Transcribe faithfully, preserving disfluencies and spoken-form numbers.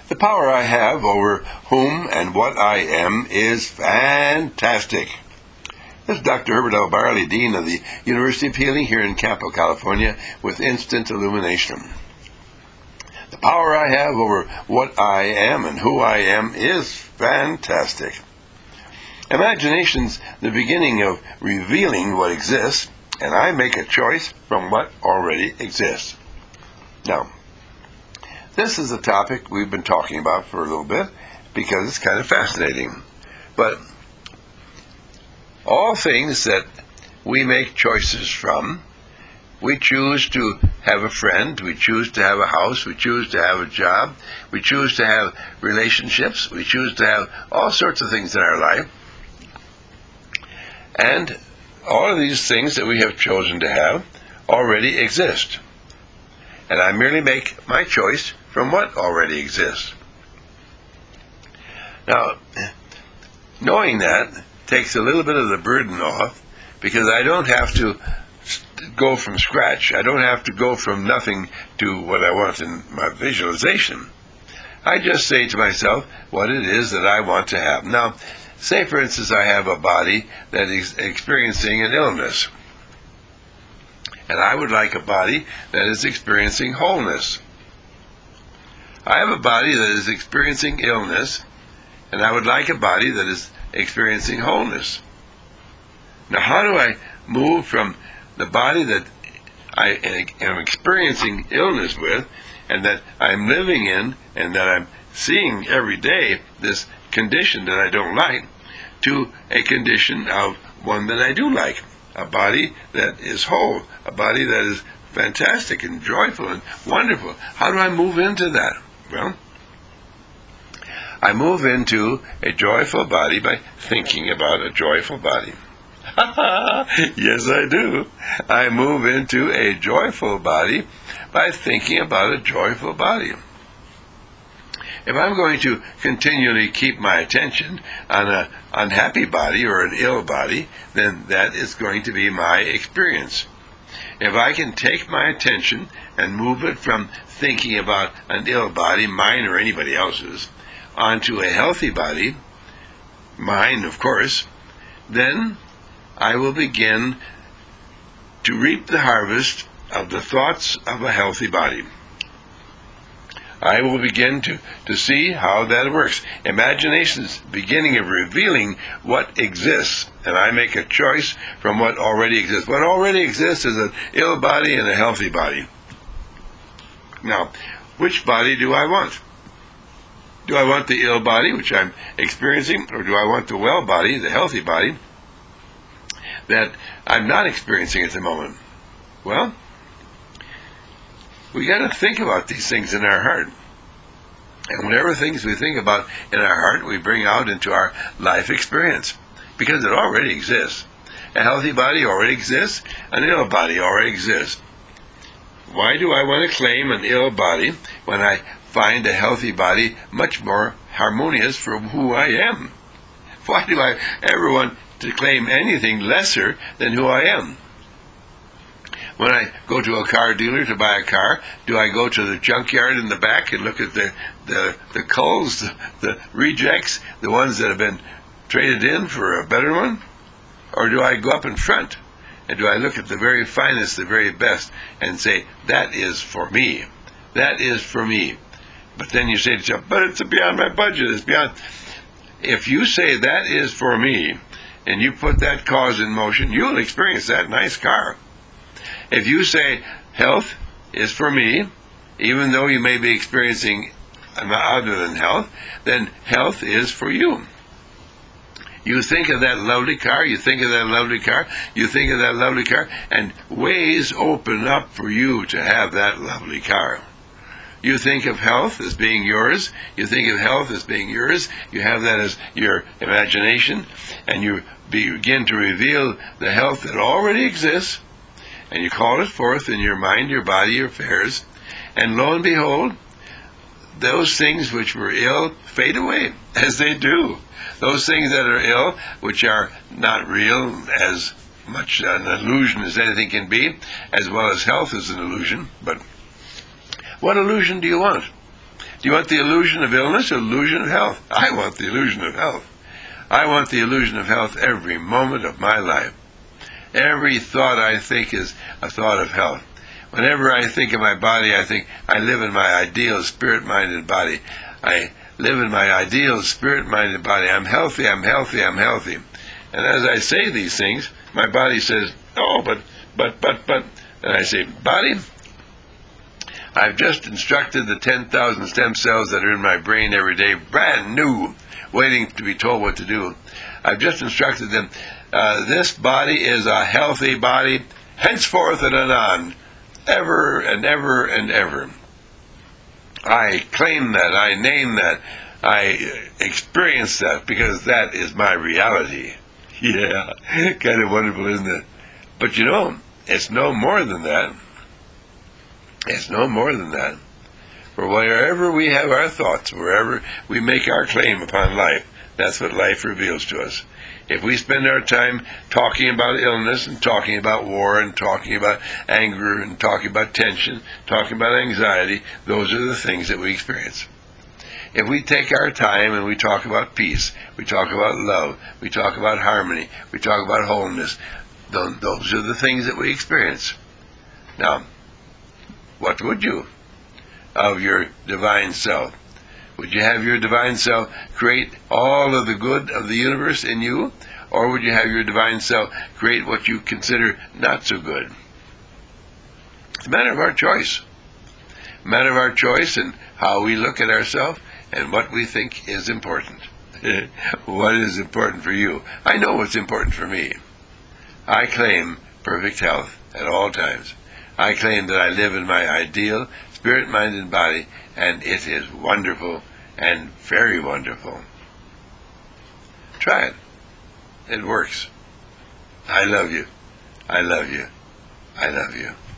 The power I have over whom and what I am is fantastic. This is Doctor Herbert L. Barley, Dean of the University of Healing here in Campo, California, with Instant Illumination. The power I have over what I am and who I am is fantastic. Imagination's the beginning of revealing what exists, and I make a choice from what already exists. Now, this is a topic we've been talking about for a little bit because it's kind of fascinating. But all things that we make choices from, we choose to have a friend, we choose to have a house, we choose to have a job, we choose to have relationships, we choose to have all sorts of things in our life. And all of these things that we have chosen to have already exist. And I merely make my choice from what already exists. Now, knowing that takes a little bit of the burden off, because I don't have to go from scratch. I don't have to go from nothing to what I want in my visualization. I just say to myself what it is that I want to have. Now, say, for instance, I have a body that is experiencing an illness, and I would like a body that is experiencing wholeness. I have a body that is experiencing illness, and I would like a body that is experiencing wholeness. Now, how do I move from the body that I am experiencing illness with, and that I'm living in, and that I'm seeing every day, this condition that I don't like, to a condition of one that I do like, a body that is whole, a body that is fantastic and joyful and wonderful? How do I move into that? Well, I move into a joyful body by thinking about a joyful body. Yes, I do. I move into a joyful body by thinking about a joyful body. If I'm going to continually keep my attention on an unhappy body or an ill body, then that is going to be my experience. If I can take my attention and move it from thinking about an ill body, mine or anybody else's, onto a healthy body, mine of course, then I will begin to reap the harvest of the thoughts of a healthy body. I will begin to, to see how that works. Imagination's beginning of revealing what exists, and I make a choice from what already exists. What already exists is an ill body and a healthy body. Now, which body do I want? Do I want the ill body, which I'm experiencing, or do I want the well body, the healthy body, that I'm not experiencing at the moment? Well, we got to think about these things in our heart. And whatever things we think about in our heart, we bring out into our life experience, because it already exists. A healthy body already exists. An ill body already exists. Why do I want to claim an ill body when I find a healthy body much more harmonious from who I am? Why do I ever want to claim anything lesser than who I am? When I go to a car dealer to buy a car, do I go to the junkyard in the back and look at the, the, the culls, the, the rejects, the ones that have been traded in for a better one? Or do I go up in front and do I look at the very finest, the very best, and say, that is for me. That is for me. But then you say to yourself, but it's beyond my budget, it's beyond. If you say that is for me, and you put that cause in motion, you'll experience that nice car. If you say health is for me, even though you may be experiencing other than health, then health is for you. You think of that lovely car, you think of that lovely car, you think of that lovely car, and ways open up for you to have that lovely car. You think of health as being yours, you think of health as being yours, you have that as your imagination, and you begin to reveal the health that already exists, and you call it forth in your mind, your body, your affairs, and lo and behold, those things which were ill fade away, as they do. Those things that are ill, which are not real, as much an illusion as anything can be, as well as health is an illusion. But what illusion do you want? Do you want the illusion of illness or illusion of health? I want the illusion of health. I want the illusion of health every moment of my life. Every thought I think is a thought of health. Whenever I think of my body, I think I live in my ideal spirit-minded body. I live in my ideal spirit-minded body. I'm healthy, I'm healthy, I'm healthy. And as I say these things, my body says, oh, but, but, but, but. And I say, body, I've just instructed the ten thousand stem cells that are in my brain every day, brand new, waiting to be told what to do. I've just instructed them, uh, this body is a healthy body, henceforth and anon, ever and ever and ever. I claim that, I name that, I experience that, because that is my reality. Yeah, kind of wonderful, isn't it? But you know, it's no more than that. It's no more than that. For wherever we have our thoughts, wherever we make our claim upon life, that's what life reveals to us. If we spend our time talking about illness and talking about war and talking about anger and talking about tension, talking about anxiety, those are the things that we experience. If we take our time and we talk about peace, we talk about love, we talk about harmony, we talk about wholeness, those are the things that we experience. Now, what would you of your divine self? Would you have your divine self create all of the good of the universe in you? Or would you have your divine self create what you consider not so good? It's a matter of our choice. A matter of our choice and how we look at ourselves and what we think is important. What is important for you? I know what's important for me. I claim perfect health at all times. I claim that I live in my ideal spirit-minded body, and it is wonderful and very wonderful. Try it. It works. I love you. I love you. I love you.